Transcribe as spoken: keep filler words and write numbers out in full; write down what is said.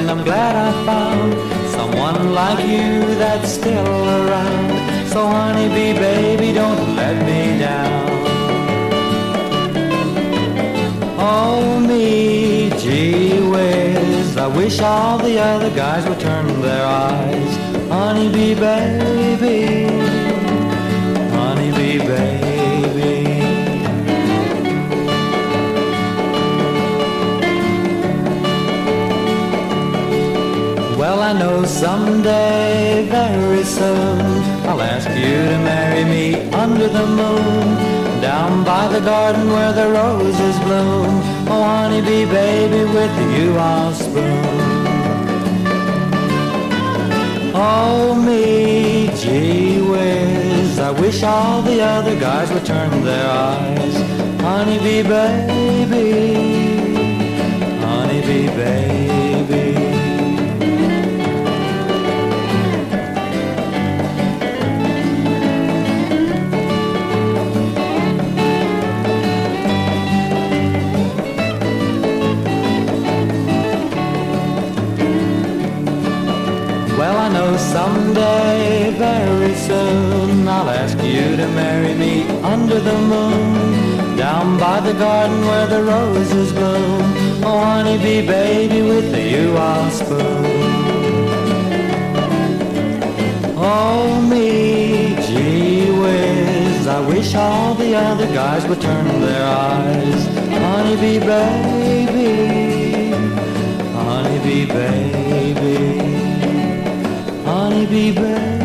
and I'm glad I found someone like you that's still around. So honeybee, baby, don't let me down. Oh me, gee whiz, I wish all the other guys would turn their eyes. Honeybee, baby, honeybee, baby. Well, I know someday, very soon, I'll ask you to marry me under the moon, down by the garden where the roses bloom. Oh, honeybee, baby, with you I'll spoon. Oh, me, gee whiz, I wish all the other guys would turn their eyes. Honeybee, baby, honeybee, baby. Well, I know someday, very soon, I'll ask you to marry me under the moon, down by the garden where the roses bloom. Oh, honeybee, baby, with you I'll spoon. Oh, me, gee whiz, I wish all the other guys would turn their eyes. Honeybee, baby, honeybee, baby. Honeybee, baby.